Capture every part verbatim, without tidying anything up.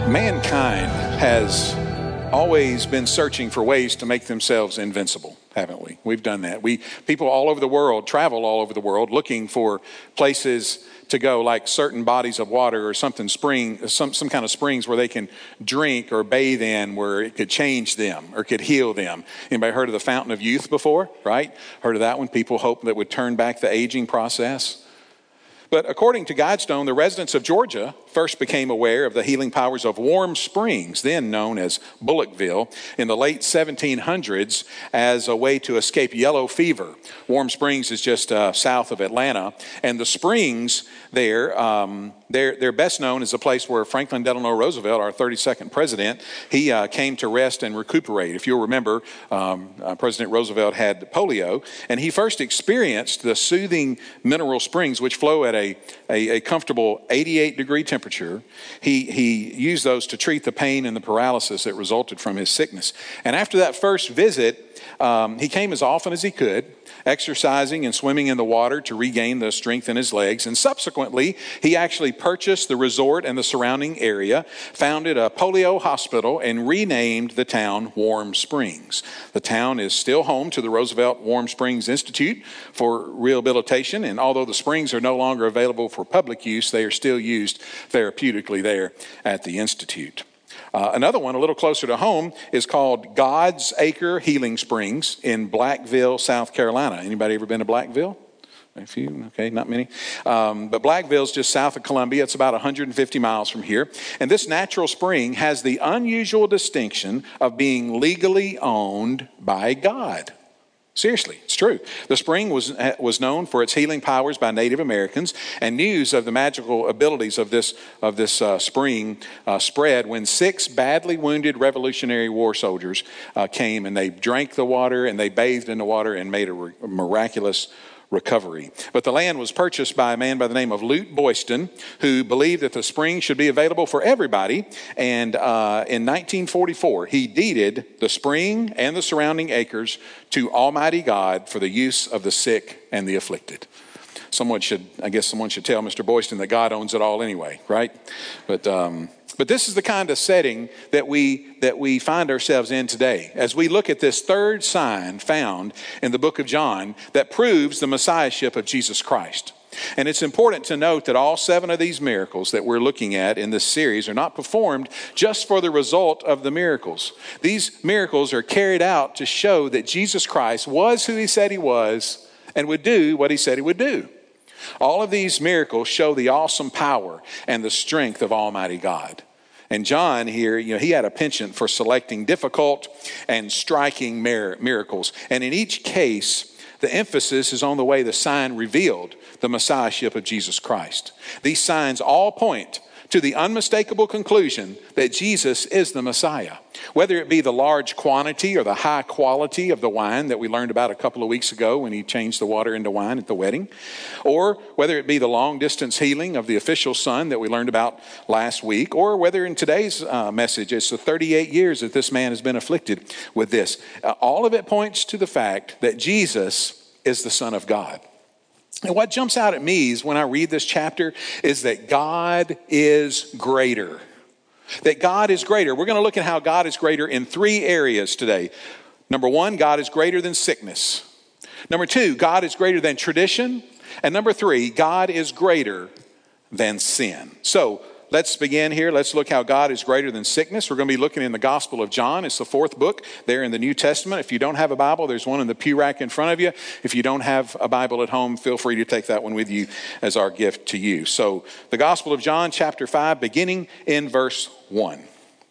Mankind has always been searching for ways to make themselves invincible, haven't we? We've done that. We people all over the world travel all over the world looking for places to go, like certain bodies of water or something spring, some some kind of springs where they can drink or bathe in, where it could change them or could heal them. Anybody heard of the Fountain of Youth before? Right? Heard of that one? People hope that would turn back the aging process. But according to Guidestone, the residents of Georgia first became aware of the healing powers of Warm Springs, then known as Bullockville, in the late seventeen hundreds as a way to escape yellow fever. Warm Springs is just uh, south of Atlanta, and the springs there, um, they're, they're best known as a place where Franklin Delano Roosevelt, our thirty-second president, he uh, came to rest and recuperate. If you'll remember, um, uh, President Roosevelt had polio, and he first experienced the soothing mineral springs, which flow at a, a, a comfortable eighty-eight degree temperature. He, he used those to treat the pain and the paralysis that resulted from his sickness. And after that first visit, um, he came as often as he could, exercising and swimming in the water to regain the strength in his legs. And subsequently, he actually purchased the resort and the surrounding area, founded a polio hospital, and renamed the town Warm Springs. The town is still home to the Roosevelt Warm Springs Institute for rehabilitation, and although the springs are no longer available for public use, they are still used therapeutically there at the Institute. Uh, another one, a little closer to home, is called God's Acre Healing Springs in Blackville, South Carolina. Anybody ever been to Blackville? A few, okay, not many. Um, but Blackville's just south of Columbia. It's about one hundred fifty miles from here. And this natural spring has the unusual distinction of being legally owned by God. Seriously, it's true. The spring was was known for its healing powers by Native Americans, and news of the magical abilities of this of this uh, spring uh, spread when six badly wounded Revolutionary War soldiers uh, came, and they drank the water and they bathed in the water and made a, re- a miraculous recovery. But the land was purchased by a man by the name of Lute Boyston, who believed that the spring should be available for everybody. And uh, in nineteen forty-four, he deeded the spring and the surrounding acres to Almighty God for the use of the sick and the afflicted. Someone should, I guess someone should tell Mister Boyston that God owns it all anyway, right? But um, but this is the kind of setting that we that we find ourselves in today as we look at this third sign found in the book of John that proves the messiahship of Jesus Christ. And it's important to note that all seven of these miracles that we're looking at in this series are not performed just for the result of the miracles. These miracles are carried out to show that Jesus Christ was who he said he was and would do what he said he would do. All of these miracles show the awesome power and the strength of Almighty God. And John here, you know, he had a penchant for selecting difficult and striking mir- miracles. And in each case, the emphasis is on the way the sign revealed the messiahship of Jesus Christ. These signs all point to the unmistakable conclusion that Jesus is the Messiah. Whether it be the large quantity or the high quality of the wine that we learned about a couple of weeks ago when he changed the water into wine at the wedding, or whether it be the long distance healing of the official son that we learned about last week, or whether in today's uh, message it's the thirty-eight years that this man has been afflicted with this. Uh, all of it points to the fact that Jesus is the Son of God. And what jumps out at me is when I read this chapter is that God is greater. That God is greater. We're going to look at how God is greater in three areas today. Number one, God is greater than sickness. Number two, God is greater than tradition. And number three, God is greater than sin. So let's begin here. Let's look how God is greater than sickness. We're going to be looking in the Gospel of John. It's the fourth book there in the New Testament. If you don't have a Bible, there's one in the pew rack in front of you. If you don't have a Bible at home, feel free to take that one with you as our gift to you. So the Gospel of John, chapter five, beginning in verse one.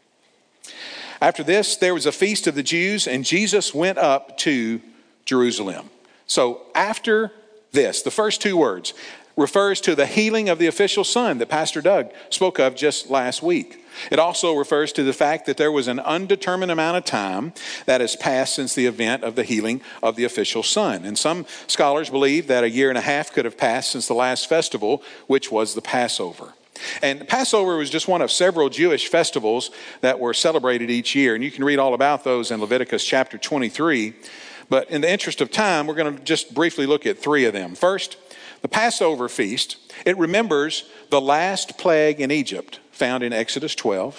After this, there was a feast of the Jews, and Jesus went up to Jerusalem. So after this, the first two words refers to the healing of the official son that Pastor Doug spoke of just last week. It also refers to the fact that there was an undetermined amount of time that has passed since the event of the healing of the official son. And some scholars believe that a year and a half could have passed since the last festival, which was the Passover. And Passover was just one of several Jewish festivals that were celebrated each year. And you can read all about those in Leviticus chapter twenty-three. But in the interest of time, we're going to just briefly look at three of them. First, the Passover feast. It remembers the last plague in Egypt found in Exodus twelve.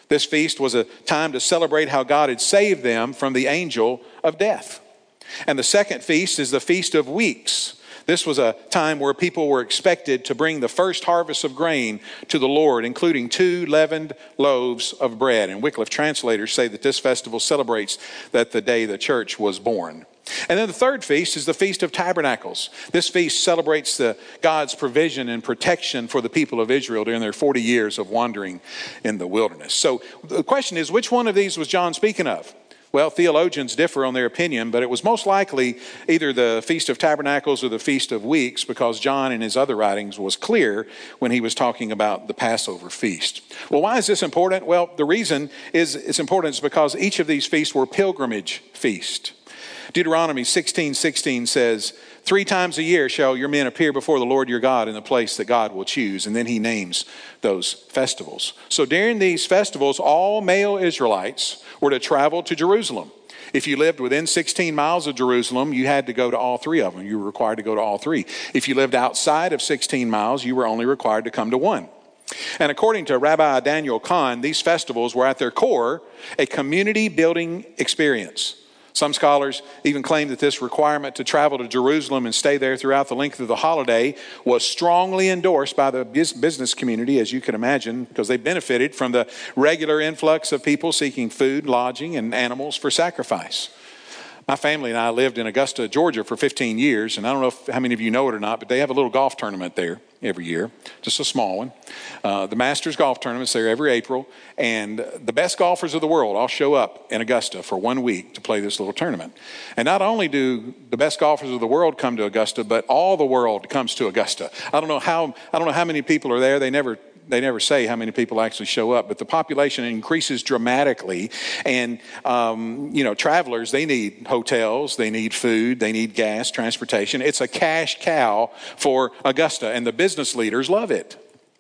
This feast was a time to celebrate how God had saved them from the angel of death. And the second feast is the Feast of Weeks. This was a time where people were expected to bring the first harvest of grain to the Lord, including two leavened loaves of bread. And Wycliffe translators say that this festival celebrates that the day the church was born. And then the third feast is the Feast of Tabernacles. This feast celebrates the God's provision and protection for the people of Israel during their forty years of wandering in the wilderness. So the question is, which one of these was John speaking of? Well, theologians differ on their opinion, but it was most likely either the Feast of Tabernacles or the Feast of Weeks, because John in his other writings was clear when he was talking about the Passover feast. Well, why is this important? Well, the reason is it's important is because each of these feasts were pilgrimage feasts. Deuteronomy sixteen sixteen says, three times a year shall your men appear before the Lord your God in the place that God will choose. And then he names those festivals. So during these festivals, all male Israelites were to travel to Jerusalem. If you lived within sixteen miles of Jerusalem, you had to go to all three of them. You were required to go to all three. If you lived outside of sixteen miles, you were only required to come to one. And according to Rabbi Daniel Kahn, these festivals were at their core a community building experience. Some scholars even claim that this requirement to travel to Jerusalem and stay there throughout the length of the holiday was strongly endorsed by the business community, as you can imagine, because they benefited from the regular influx of people seeking food, lodging, and animals for sacrifice. My family and I lived in Augusta, Georgia for fifteen years, and I don't know if, how many of you know it or not, but they have a little golf tournament there every year, just a small one. Uh, the Masters Golf Tournament's there every April, and the best golfers of the world all show up in Augusta for one week to play this little tournament. And not only do the best golfers of the world come to Augusta, but all the world comes to Augusta. I don't know how I don't know how many people are there. They never They never say how many people actually show up, but the population increases dramatically. And, um, you know, travelers, they need hotels, they need food, they need gas, transportation. It's a cash cow for Augusta, and the business leaders love it.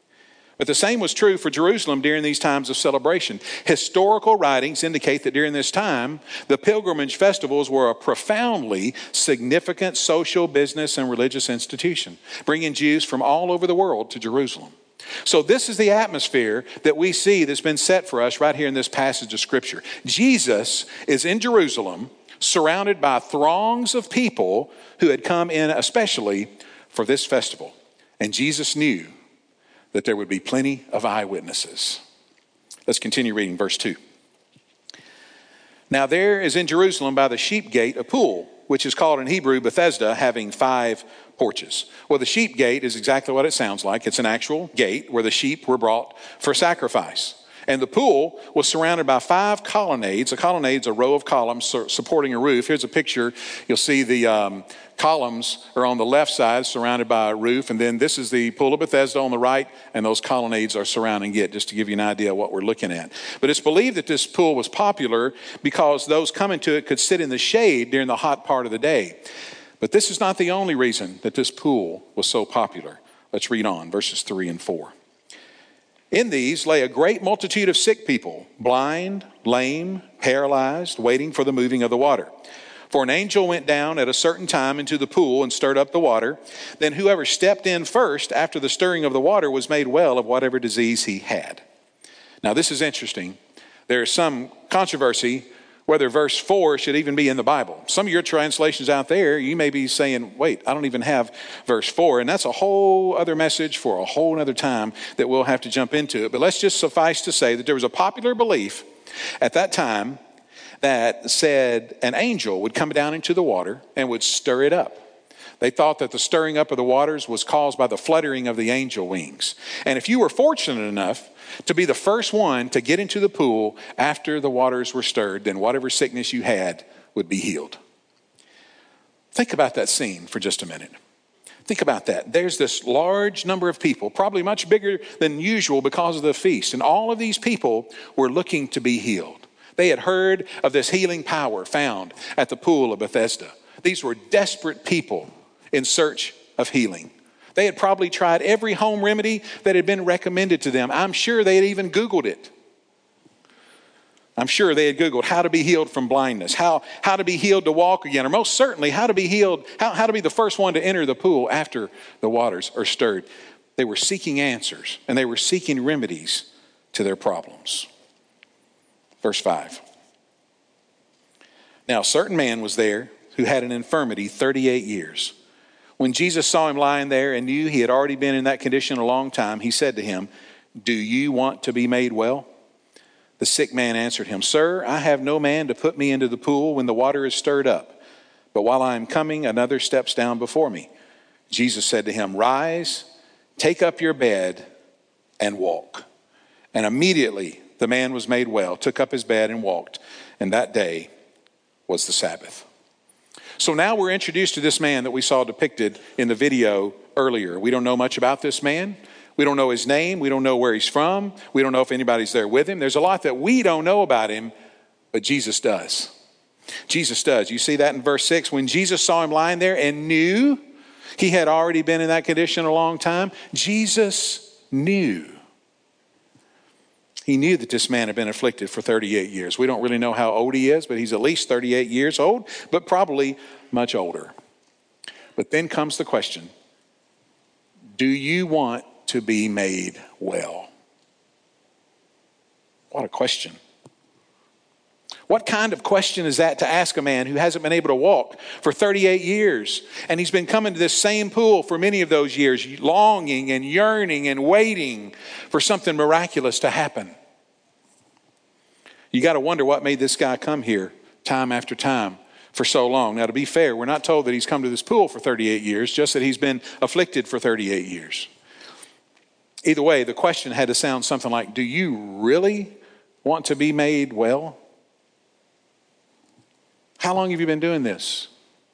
But the same was true for Jerusalem during these times of celebration. Historical writings indicate that during this time, the pilgrimage festivals were a profoundly significant social, business, and religious institution, bringing Jews from all over the world to Jerusalem. So this is the atmosphere that we see that's been set for us right here in this passage of Scripture. Jesus is in Jerusalem, surrounded by throngs of people who had come in especially for this festival. And Jesus knew that there would be plenty of eyewitnesses. Let's continue reading verse two. Now there is in Jerusalem by the sheep gate a pool, which is called in Hebrew Bethesda, having five porches. Well, the sheep gate is exactly what it sounds like. It's an actual gate where the sheep were brought for sacrifice. And the pool was surrounded by five colonnades. A colonnade's a row of columns supporting a roof. Here's a picture. You'll see the um, columns are on the left side surrounded by a roof. And then this is the pool of Bethesda on the right. And those colonnades are surrounding it, just to give you an idea of what we're looking at. But it's believed that this pool was popular because those coming to it could sit in the shade during the hot part of the day. But this is not the only reason that this pool was so popular. Let's read on, verses three and four. In these lay a great multitude of sick people, blind, lame, paralyzed, waiting for the moving of the water. For an angel went down at a certain time into the pool and stirred up the water. Then whoever stepped in first after the stirring of the water was made well of whatever disease he had. Now this is interesting. There is some controversy whether verse four should even be in the Bible. Some of your translations out there, you may be saying, wait, I don't even have verse four. And that's a whole other message for a whole other time that we'll have to jump into it. But let's just suffice to say that there was a popular belief at that time that said an angel would come down into the water and would stir it up. They thought that the stirring up of the waters was caused by the fluttering of the angel wings. And if you were fortunate enough to be the first one to get into the pool after the waters were stirred, then whatever sickness you had would be healed. Think about that scene for just a minute. Think about that. There's this large number of people, probably much bigger than usual because of the feast. And all of these people were looking to be healed. They had heard of this healing power found at the pool of Bethesda. These were desperate people in search of healing. They had probably tried every home remedy that had been recommended to them. I'm sure they had even Googled it. I'm sure they had Googled how to be healed from blindness, how, how to be healed to walk again, or most certainly how to be healed, how, how to be the first one to enter the pool after the waters are stirred. They were seeking answers and they were seeking remedies to their problems. Verse five. Now, a certain man was there who had an infirmity thirty-eight years. When Jesus saw him lying there and knew he had already been in that condition a long time, he said to him, "Do you want to be made well?" The sick man answered him, "Sir, I have no man to put me into the pool when the water is stirred up. But while I am coming, another steps down before me." Jesus said to him, "Rise, take up your bed and walk." And immediately the man was made well, took up his bed and walked. And that day was the Sabbath. So now we're introduced to this man that we saw depicted in the video earlier. We don't know much about this man. We don't know his name. We don't know where he's from. We don't know if anybody's there with him. There's a lot that we don't know about him, but Jesus does. Jesus does. You see that in verse six. When Jesus saw him lying there and knew he had already been in that condition a long time, Jesus knew. He knew that this man had been afflicted for thirty-eight years. We don't really know how old he is, but he's at least thirty-eight years old, but probably much older. But then comes the question, do you want to be made well? What a question. What kind of question is that to ask a man who hasn't been able to walk for thirty-eight years? And he's been coming to this same pool for many of those years, longing and yearning and waiting for something miraculous to happen. You got to wonder what made this guy come here time after time for so long. Now, to be fair, we're not told that he's come to this pool for thirty-eight years, just that he's been afflicted for thirty-eight years. Either way, the question had to sound something like, do you really want to be made well? How long have you been doing this?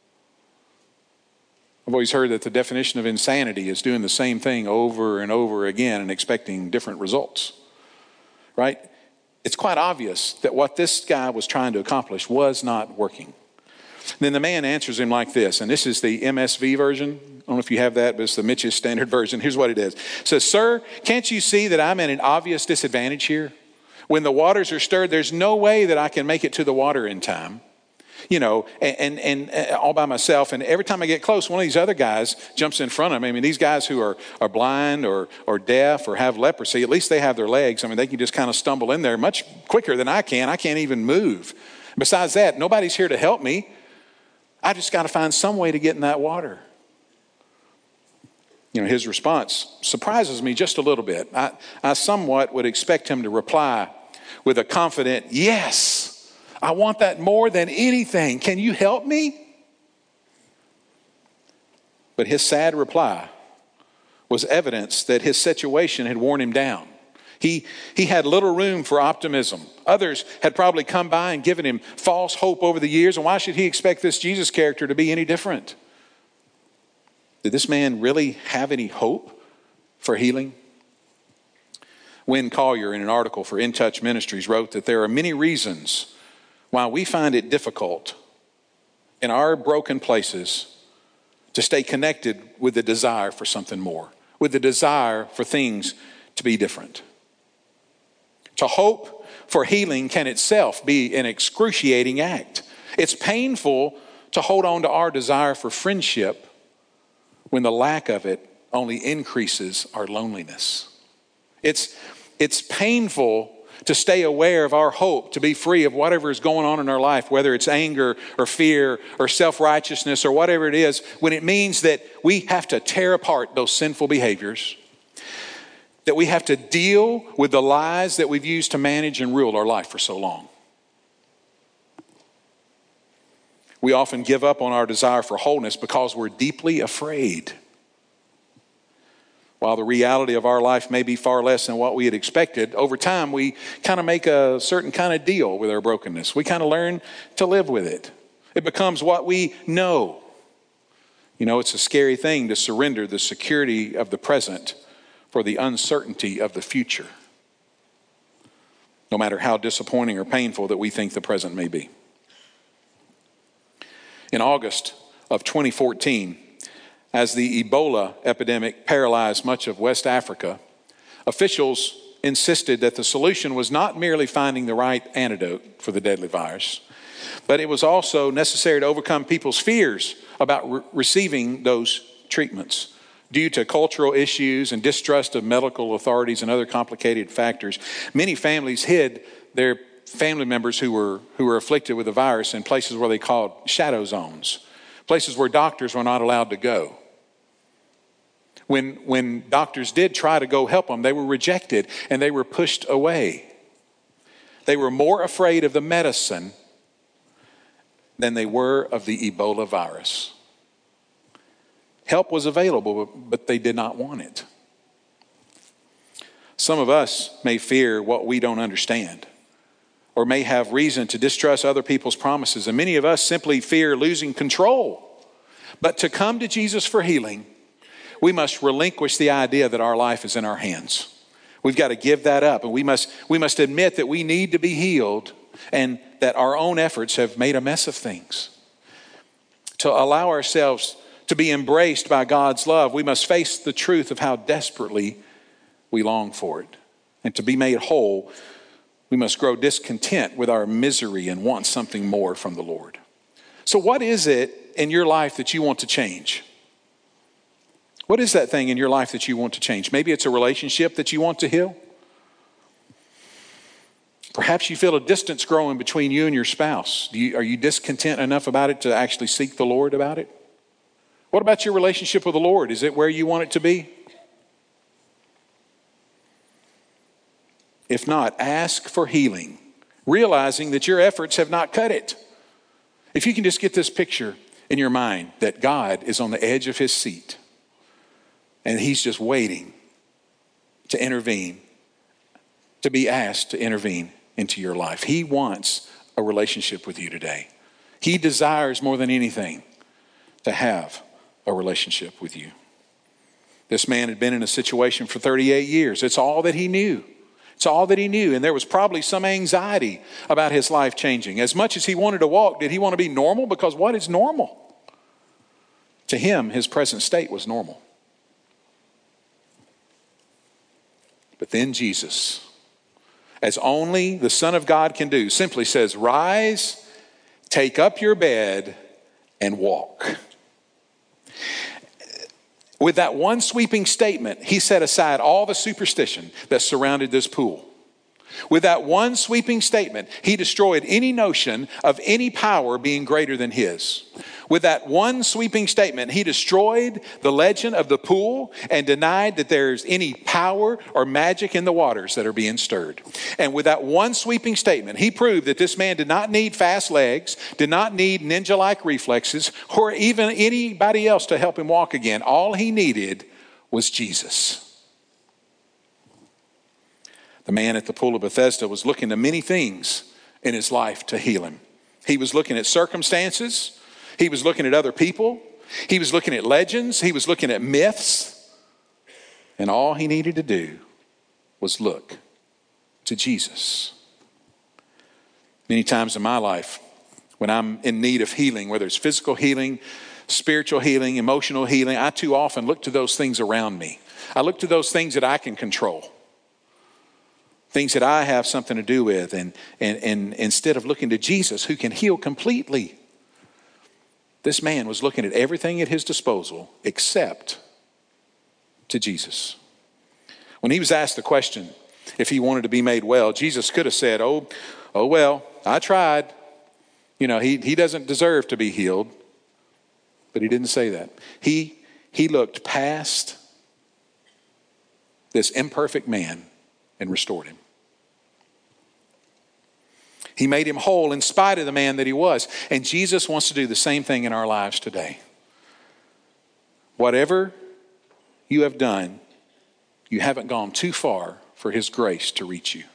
I've always heard that the definition of insanity is doing the same thing over and over again and expecting different results, right? It's quite obvious that what this guy was trying to accomplish was not working. Then the man answers him like this, and this is the M S V version. I don't know if you have that, but it's the Mitch's Standard Version. Here's what it is. It says, "Sir, can't you see that I'm at an obvious disadvantage here? When the waters are stirred, there's no way that I can make it to the water in time. You know, and, and, and all by myself. And every time I get close, one of these other guys jumps in front of me. I mean, these guys who are, are blind or, or deaf or have leprosy, at least they have their legs. I mean, they can just kind of stumble in there much quicker than I can. I can't even move. Besides that, nobody's here to help me. I just got to find some way to get in that water." You know, his response surprises me just a little bit. I, I somewhat would expect him to reply with a confident, "Yes, I want that more than anything. Can you help me?" But his sad reply was evidence that his situation had worn him down. He, he had little room for optimism. Others had probably come by and given him false hope over the years. And why should he expect this Jesus character to be any different? Did this man really have any hope for healing? Wynn Collier, in an article for In Touch Ministries, wrote that there are many reasons why we find it difficult in our broken places to stay connected with the desire for something more, with the desire for things to be different. To hope for healing can itself be an excruciating act. It's painful to hold on to our desire for friendship when the lack of it only increases our loneliness. It's, it's painful to stay aware of our hope, to be free of whatever is going on in our life, whether it's anger or fear or self-righteousness or whatever it is, when it means that we have to tear apart those sinful behaviors, that we have to deal with the lies that we've used to manage and rule our life for so long. We often give up on our desire for wholeness because we're deeply afraid. While the reality of our life may be far less than what we had expected, over time we kind of make a certain kind of deal with our brokenness. We kind of learn to live with it. It becomes what we know. You know, it's a scary thing to surrender the security of the present for the uncertainty of the future, no matter how disappointing or painful that we think the present may be. In August of twenty fourteen, as the Ebola epidemic paralyzed much of West Africa, officials insisted that the solution was not merely finding the right antidote for the deadly virus, but it was also necessary to overcome people's fears about re- receiving those treatments. Due to cultural issues and distrust of medical authorities and other complicated factors, many families hid their family members who were, who were afflicted with the virus in places where they called shadow zones, places where doctors were not allowed to go. When, when doctors did try to go help them, they were rejected and they were pushed away. They were more afraid of the medicine than they were of the Ebola virus. Help was available, but they did not want it. Some of us may fear what we don't understand, or may have reason to distrust other people's promises. And many of us simply fear losing control. But to come to Jesus for healing, we must relinquish the idea that our life is in our hands. We've got to give that up, and we must, we must admit that we need to be healed and that our own efforts have made a mess of things. To allow ourselves to be embraced by God's love, we must face the truth of how desperately we long for it. And to be made whole, we must grow discontent with our misery and want something more from the Lord. So what is it in your life that you want to change? What is that thing in your life that you want to change? Maybe it's a relationship that you want to heal. Perhaps you feel a distance growing between you and your spouse. Do you, are you discontent enough about it to actually seek the Lord about it? What about your relationship with the Lord? Is it where you want it to be? If not, ask for healing, realizing that your efforts have not cut it. If you can just get this picture in your mind that God is on the edge of his seat and he's just waiting to intervene, to be asked to intervene into your life. He wants a relationship with you today. He desires more than anything to have a relationship with you. This man had been in a situation for thirty-eight years. It's all that he knew. It's all that he knew. And there was probably some anxiety about his life changing. As much as he wanted to walk, did he want to be normal? Because what is normal? To him, his present state was normal. But then Jesus, as only the Son of God can do, simply says, "Rise, take up your bed, and walk." With that one sweeping statement, he set aside all the superstition that surrounded this pool. With that one sweeping statement, he destroyed any notion of any power being greater than his. With that one sweeping statement, he destroyed the legend of the pool and denied that there's any power or magic in the waters that are being stirred. And with that one sweeping statement, he proved that this man did not need fast legs, did not need ninja-like reflexes, or even anybody else to help him walk again. All he needed was Jesus. The man at the pool of Bethesda was looking to many things in his life to heal him. He was looking at circumstances. He was looking at other people. He was looking at legends. He was looking at myths. And all he needed to do was look to Jesus. Many times in my life, when I'm in need of healing, whether it's physical healing, spiritual healing, emotional healing, I too often look to those things around me. I look to those things that I can control. Things that I have something to do with, and, and, and instead of looking to Jesus who can heal completely, this man was looking at everything at his disposal except to Jesus. When he was asked the question if he wanted to be made well, Jesus could have said, oh, oh well, I tried. You know, he, he doesn't deserve to be healed. But he didn't say that. He, he looked past this imperfect man and restored him. He made him whole in spite of the man that he was. And Jesus wants to do the same thing in our lives today. Whatever you have done, you haven't gone too far for his grace to reach you.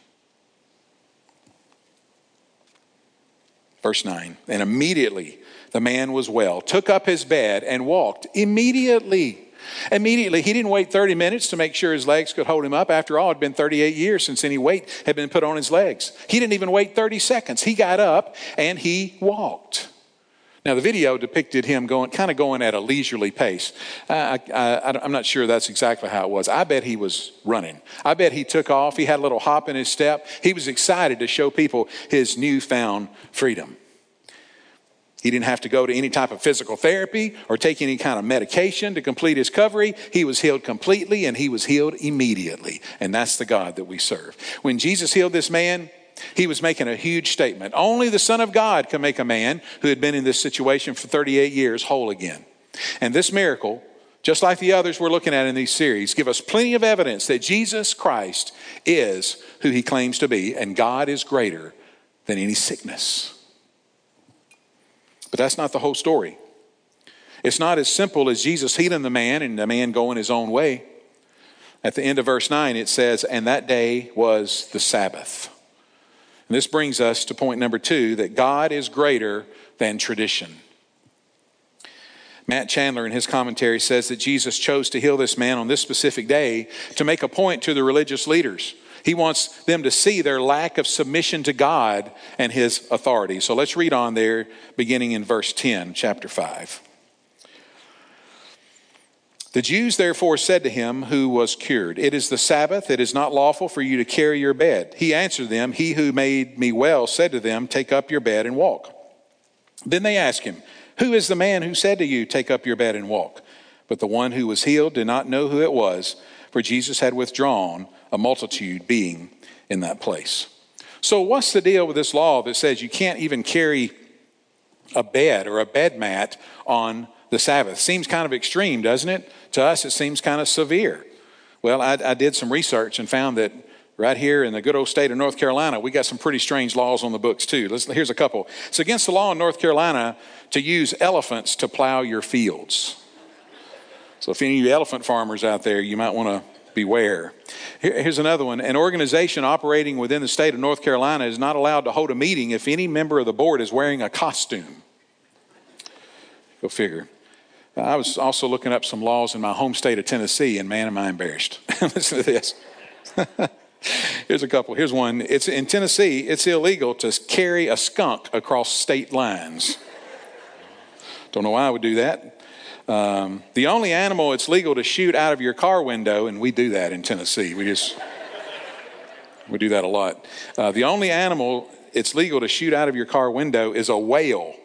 Verse nine, and immediately the man was well, took up his bed and walked immediately. Immediately, he didn't wait thirty minutes to make sure his legs could hold him up. After all, it had been thirty-eight years since any weight had been put on his legs. He didn't even wait thirty seconds. He got up and he walked. Now, the video depicted him going, kind of going at a leisurely pace. I, I, I'm not sure that's exactly how it was. I bet he was running. I bet he took off. He had a little hop in his step. He was excited to show people his newfound freedom. He didn't have to go to any type of physical therapy or take any kind of medication to complete his recovery. He was healed completely, and he was healed immediately. And that's the God that we serve. When Jesus healed this man, He was making a huge statement. Only the Son of God can make a man who had been in this situation for thirty-eight years whole again. And this miracle, just like the others we're looking at in these series, give us plenty of evidence that Jesus Christ is who he claims to be, and God is greater than any sickness. But that's not the whole story. It's not as simple as Jesus healing the man and the man going his own way. At the end of verse nine, it says, and that day was the Sabbath. And this brings us to point number two, that God is greater than tradition. Matt Chandler in his commentary says that Jesus chose to heal this man on this specific day to make a point to the religious leaders. He wants them to see their lack of submission to God and his authority. So let's read on there, beginning in verse ten, chapter five. The Jews therefore said to him who was cured, it is the Sabbath, it is not lawful for you to carry your bed. He answered them, he who made me well said to them, take up your bed and walk. Then they asked him, who is the man who said to you, take up your bed and walk? But the one who was healed did not know who it was, for Jesus had withdrawn, a multitude being in that place. So what's the deal with this law that says you can't even carry a bed or a bed mat on the Sabbath? Seems kind of extreme, doesn't it? To us, it seems kind of severe. Well, I, I did some research and found that right here in the good old state of North Carolina, we got some pretty strange laws on the books too. Let's, here's a couple. It's against the law in North Carolina to use elephants to plow your fields. So if any of you elephant farmers out there, you might want to beware. Here, here's another one. An organization operating within the state of North Carolina is not allowed to hold a meeting if any member of the board is wearing a costume. Go figure. I was also looking up some laws in my home state of Tennessee, and man, am I embarrassed. Listen to this. Here's a couple. Here's one. It's in Tennessee, it's illegal to carry a skunk across state lines. Don't know why I would do that. Um, the only animal it's legal to shoot out of your car window, and we do that in Tennessee. We just, we do that a lot. Uh, the only animal it's legal to shoot out of your car window is a whale.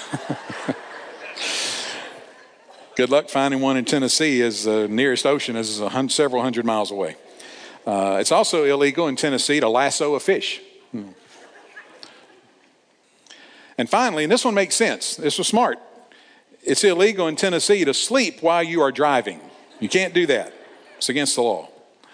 Good luck finding one in Tennessee, as the nearest ocean is a hundred, several hundred miles away. Uh, it's also illegal in Tennessee to lasso a fish. Hmm. And finally, and this one makes sense. This was smart. It's illegal in Tennessee to sleep while you are driving. You can't do that. It's against the law.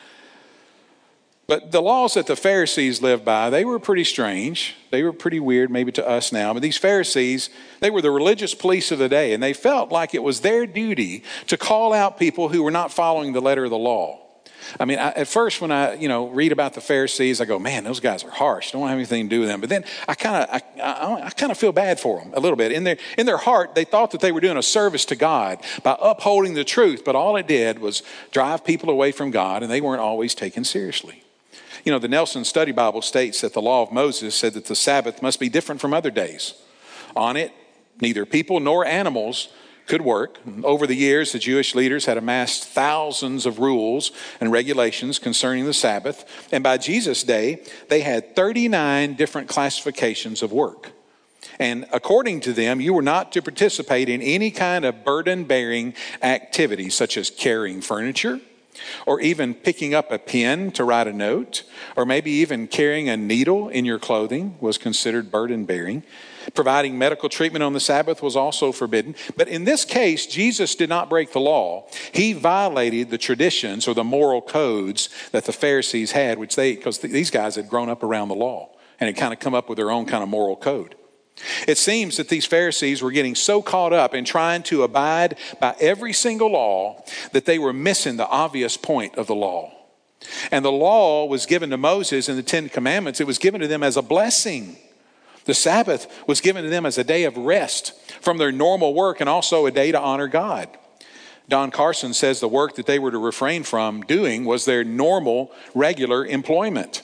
But the laws that the Pharisees lived by, they were pretty strange. They were pretty weird maybe to us now. But these Pharisees, they were the religious police of the day. And they felt like it was their duty to call out people who were not following the letter of the law. I mean, I, at first when I, you know, read about the Pharisees, I go, man, those guys are harsh. Don't have anything to do with them. But then I kind of, I, I, I kind of feel bad for them a little bit. In their, in their heart, they thought that they were doing a service to God by upholding the truth. But all it did was drive people away from God, and they weren't always taken seriously. You know, the Nelson Study Bible states that the law of Moses said that the Sabbath must be different from other days. On it, neither people nor animals could work. Over the years, the Jewish leaders had amassed thousands of rules and regulations concerning the Sabbath. And by Jesus' day, they had thirty-nine different classifications of work. And according to them, you were not to participate in any kind of burden-bearing activity, such as carrying furniture, or even picking up a pen to write a note, or maybe even carrying a needle in your clothing was considered burden-bearing. Providing medical treatment on the Sabbath was also forbidden. But in this case, Jesus did not break the law. He violated the traditions or the moral codes that the Pharisees had, which they, because these guys had grown up around the law and had kind of come up with their own kind of moral code. It seems that these Pharisees were getting so caught up in trying to abide by every single law that they were missing the obvious point of the law. And the law was given to Moses in the Ten Commandments. It was given to them as a blessing. The Sabbath was given to them as a day of rest from their normal work and also a day to honor God. Don Carson says the work that they were to refrain from doing was their normal, regular employment.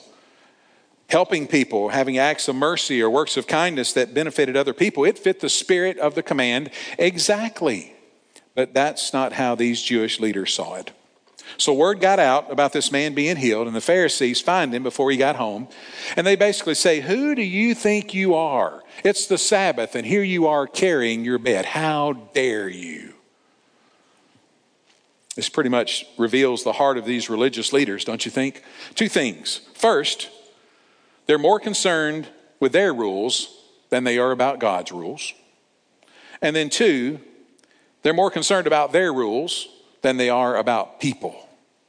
Helping people, having acts of mercy or works of kindness that benefited other people. It fit the spirit of the command exactly. But that's not how these Jewish leaders saw it. So word got out about this man being healed, and the Pharisees find him before he got home. And they basically say, who do you think you are? It's the Sabbath, and here you are carrying your bed. How dare you? This pretty much reveals the heart of these religious leaders, don't you think? Two things. First, They're more concerned with their rules than they are about God's rules. And then two, they're more concerned about their rules than they are about people.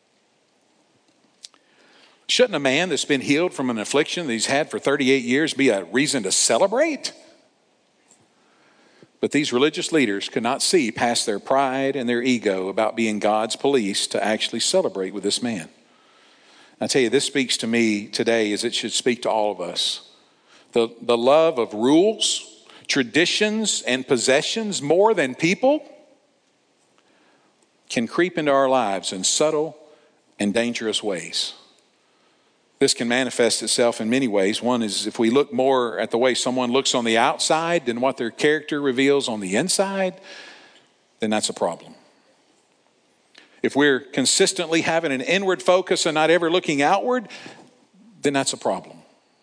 Shouldn't a man that's been healed from an affliction that he's had for thirty-eight years be a reason to celebrate? But these religious leaders could not see past their pride and their ego about being God's police to actually celebrate with this man. I tell you, this speaks to me today as it should speak to all of us. The, the love of rules, traditions, and possessions more than people can creep into our lives in subtle and dangerous ways. This can manifest itself in many ways. One is if we look more at the way someone looks on the outside than what their character reveals on the inside, then that's a problem. If we're consistently having an inward focus and not ever looking outward, then that's a problem.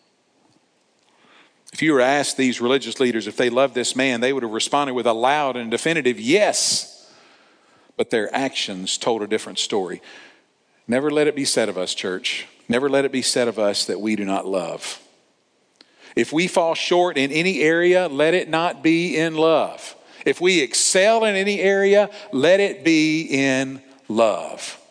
If you were asked these religious leaders if they loved this man, they would have responded with a loud and definitive yes. But their actions told a different story. Never let it be said of us, church. Never let it be said of us that we do not love. If we fall short in any area, let it not be in love. If we excel in any area, let it be in love.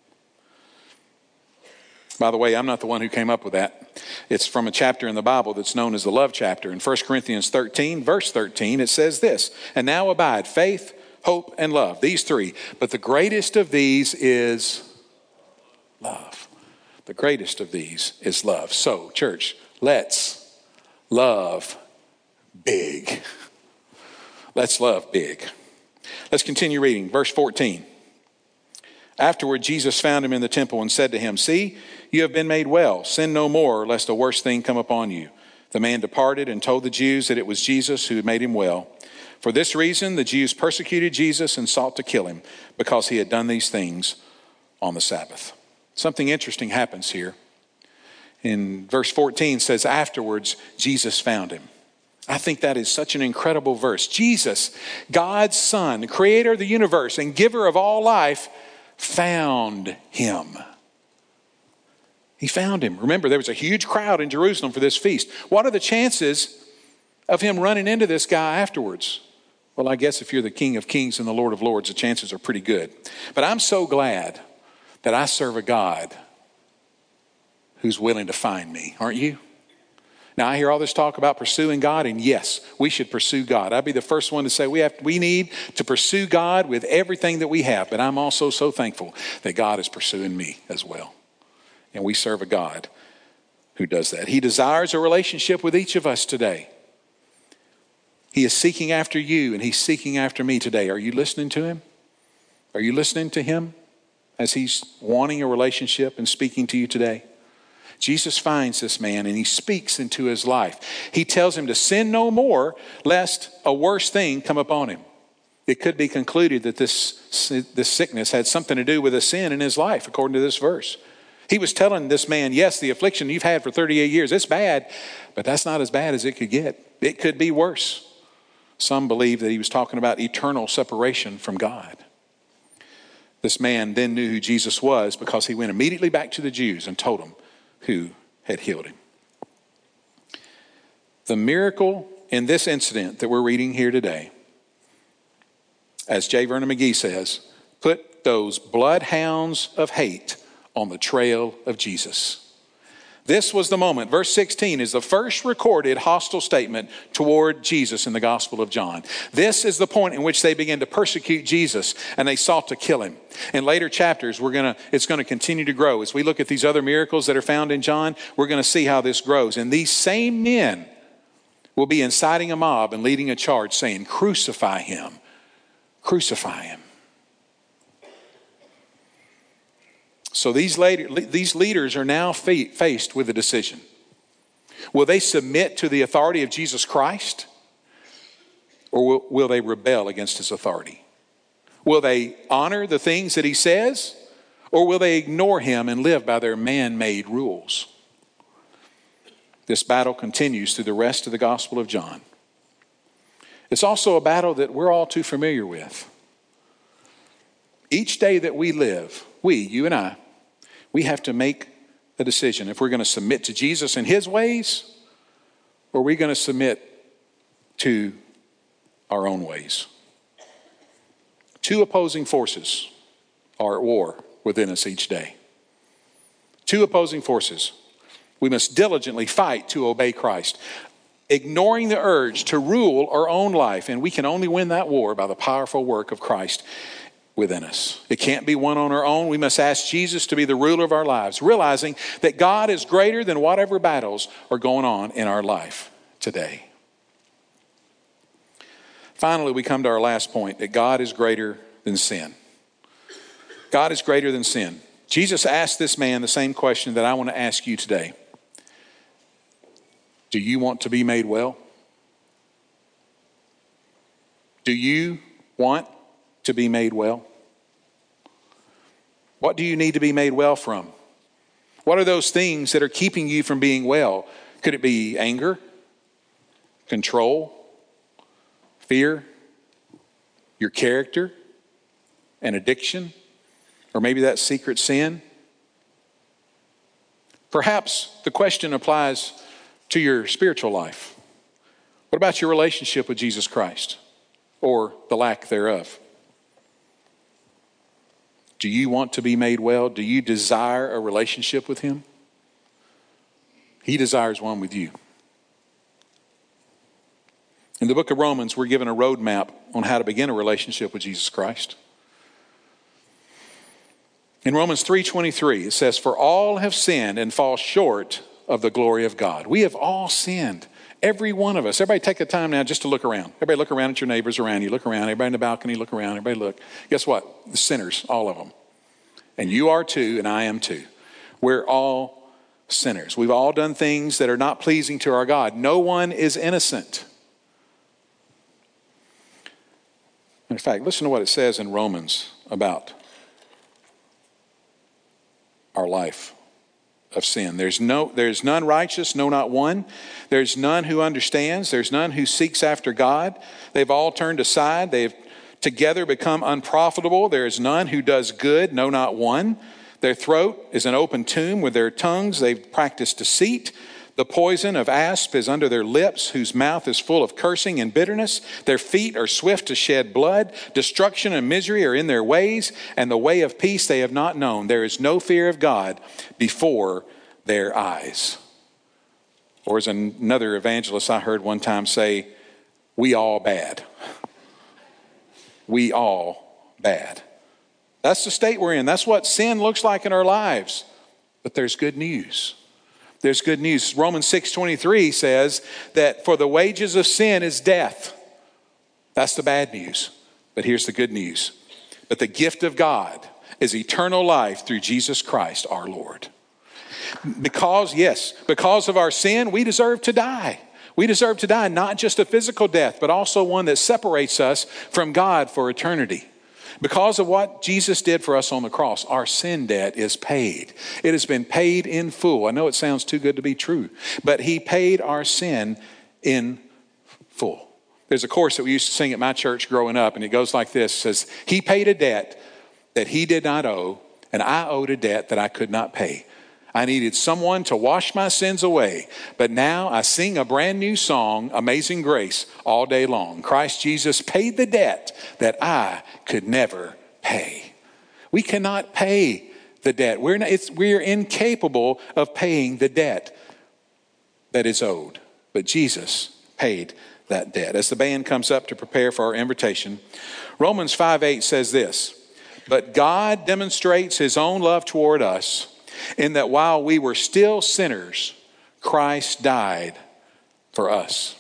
By the way, I'm not the one who came up with that. It's from a chapter in the Bible that's known as the love chapter. In First Corinthians thirteen, verse thirteen, it says this, "And now abide faith, hope, and love." These three. But the greatest of these is love. The greatest of these is love. So, church, let's love big. Let's love big. Let's continue reading. Verse fourteen. Afterward, Jesus found him in the temple and said to him, "See, you have been made well. Sin no more, lest a worse thing come upon you." The man departed and told the Jews that it was Jesus who had made him well. For this reason, the Jews persecuted Jesus and sought to kill him, because he had done these things on the Sabbath. Something interesting happens here. In verse fourteen says, afterwards, Jesus found him. I think that is such an incredible verse. Jesus, God's Son, creator of the universe and giver of all life, found him. He found him. Remember, there was a huge crowd in Jerusalem for this feast. What are the chances of him running into this guy afterwards? Well, I guess if you're the King of Kings and the Lord of Lords, the chances are pretty good. But I'm so glad that I serve a God who's willing to find me, aren't you? Now, I hear all this talk about pursuing God, and yes, we should pursue God. I'd be the first one to say we have, we need to pursue God with everything that we have, but I'm also so thankful that God is pursuing me as well. And we serve a God who does that. He desires a relationship with each of us today. He is seeking after you, and he's seeking after me today. Are you listening to him? Are you listening to him as he's wanting a relationship and speaking to you today? Jesus finds this man and he speaks into his life. He tells him to sin no more, lest a worse thing come upon him. It could be concluded that this, this sickness had something to do with a sin in his life, according to this verse. He was telling this man, yes, the affliction you've had for thirty-eight years, it's bad, but that's not as bad as it could get. It could be worse. Some believe that he was talking about eternal separation from God. This man then knew who Jesus was because he went immediately back to the Jews and told them who had healed him. The miracle in this incident that we're reading here today, as J. Vernon McGee says, put those bloodhounds of hate on the trail of Jesus. This was the moment. Verse sixteen is the first recorded hostile statement toward Jesus in the Gospel of John. This is the point in which they began to persecute Jesus and they sought to kill him. In later chapters, we're gonna it's going to continue to grow. As we look at these other miracles that are found in John, we're going to see how this grows. And these same men will be inciting a mob and leading a charge saying, "Crucify him, crucify him." So these, later, these leaders are now faced with a decision. Will they submit to the authority of Jesus Christ? Or will, will they rebel against his authority? Will they honor the things that he says? Or will they ignore him and live by their man-made rules? This battle continues through the rest of the Gospel of John. It's also a battle that we're all too familiar with. Each day that we live, we, you and I, we have to make a decision if we're going to submit to Jesus and his ways, or are we going to submit to our own ways? Two opposing forces are at war within us each day. Two opposing forces. We must diligently fight to obey Christ, ignoring the urge to rule our own life, and we can only win that war by the powerful work of Christ within us. It can't be won on our own. We must ask Jesus to be the ruler of our lives, realizing that God is greater than whatever battles are going on in our life today. Finally, we come to our last point, that God is greater than sin. God is greater than sin. Jesus asked this man the same question that I want to ask you today. Do you want to be made well? Do you want to be made well? What do you need to be made well from? What are those things that are keeping you from being well? Could it be anger, control, fear, your character, an addiction, or maybe that secret sin? Perhaps the question applies to your spiritual life. What about your relationship with Jesus Christ, or the lack thereof? Do you want to be made well? Do you desire a relationship with him? He desires one with you. In the book of Romans, we're given a roadmap on how to begin a relationship with Jesus Christ. In Romans three twenty-three, it says, "For all have sinned and fall short of the glory of God." We have all sinned. Every one of us. Everybody take the time now just to look around. Everybody look around at your neighbors around you. Look around. Everybody in the balcony, look around. Everybody look. Guess what? The sinners, all of them. And you are too, and I am too. We're all sinners. We've all done things that are not pleasing to our God. No one is innocent. In fact, listen to what it says in Romans about our life of sin. There's no, there's none righteous, no, not one. There's none who understands. There's none who seeks after God. They've all turned aside. They've together become unprofitable. There is none who does good, no, not one. Their throat is an open tomb. With their tongues they've practiced deceit. The poison of asp is under their lips, whose mouth is full of cursing and bitterness. Their feet are swift to shed blood. Destruction and misery are in their ways, and the way of peace they have not known. There is no fear of God before their eyes. Or as another evangelist I heard one time say, we all bad. We all bad. That's the state we're in. That's what sin looks like in our lives. But there's good news. There's good news. Romans six twenty-three says that for the wages of sin is death. That's the bad news. But here's the good news. But the gift of God is eternal life through Jesus Christ our Lord. Because, yes, because of our sin, we deserve to die. We deserve to die, not just a physical death, but also one that separates us from God for eternity. Because of what Jesus did for us on the cross, our sin debt is paid. It has been paid in full. I know it sounds too good to be true, but he paid our sin in full. There's a chorus that we used to sing at my church growing up, and it goes like this. It says, he paid a debt that he did not owe, and I owed a debt that I could not pay. I needed someone to wash my sins away, but now I sing a brand new song, Amazing Grace, all day long. Christ Jesus paid the debt that I could never pay. We cannot pay the debt. We're, not, it's, we're incapable of paying the debt that is owed, but Jesus paid that debt. As the band comes up to prepare for our invitation, Romans five eight says this, but God demonstrates his own love toward us in that while we were still sinners, Christ died for us.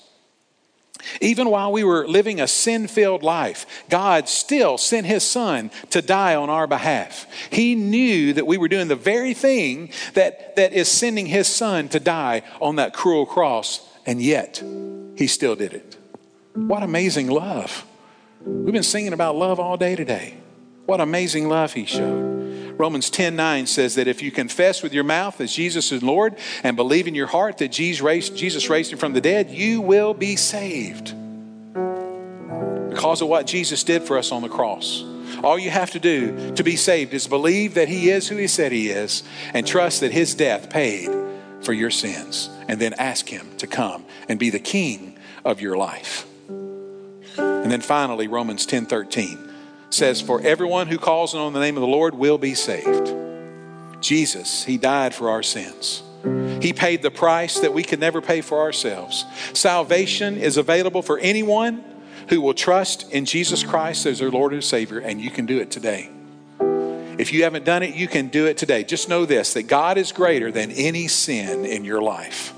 Even while we were living a sin-filled life, God still sent his son to die on our behalf. He knew that we were doing the very thing that, that is sending his son to die on that cruel cross, and yet he still did it. What amazing love. We've been singing about love all day today. What amazing love he showed. Romans ten nine says that if you confess with your mouth that Jesus is Lord and believe in your heart that Jesus raised, Jesus raised him from the dead, you will be saved. Because of what Jesus did for us on the cross. All you have to do to be saved is believe that he is who he said he is and trust that his death paid for your sins, and then ask him to come and be the king of your life. And then finally, Romans ten thirteen says, for everyone who calls on the name of the Lord will be saved. Jesus, he died for our sins. He paid the price that we could never pay for ourselves. Salvation is available for anyone who will trust in Jesus Christ as their Lord and Savior, and you can do it today. If you haven't done it, you can do it today. Just know this, that God is greater than any sin in your life.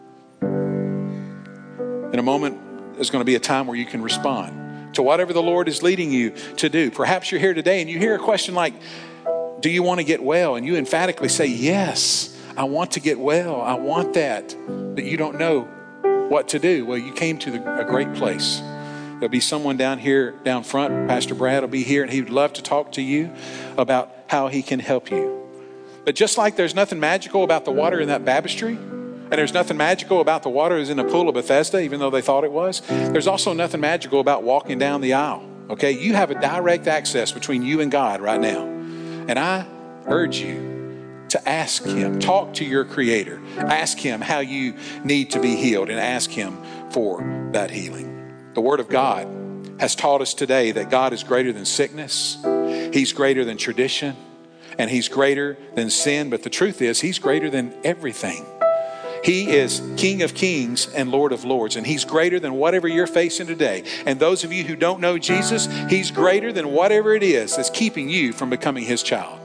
In a moment, there's going to be a time where you can respond to whatever the Lord is leading you to do. Perhaps you're here today and you hear a question like, do you want to get well? And you emphatically say, yes, I want to get well. I want that. But you don't know what to do. Well, you came to the, a great place. There'll be someone down here, down front. Pastor Brad will be here, and he would love to talk to you about how he can help you. But just like there's nothing magical about the water in that baptistry, and there's nothing magical about the water that's in the pool of Bethesda, even though they thought it was, there's also nothing magical about walking down the aisle. Okay, you have a direct access between you and God right now. And I urge you to ask him, talk to your Creator, ask him how you need to be healed, and ask him for that healing. The Word of God has taught us today that God is greater than sickness, he's greater than tradition, and he's greater than sin. But the truth is, he's greater than everything. He is King of Kings and Lord of Lords, and he's greater than whatever you're facing today. And those of you who don't know Jesus, he's greater than whatever it is that's keeping you from becoming his child.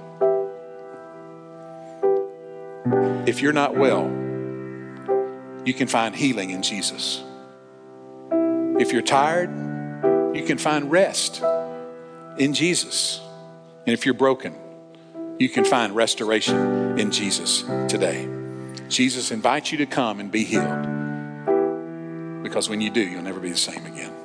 If you're not well, you can find healing in Jesus. If you're tired, you can find rest in Jesus. And if you're broken, you can find restoration in Jesus today. Jesus invites you to come and be healed, because when you do, you'll never be the same again.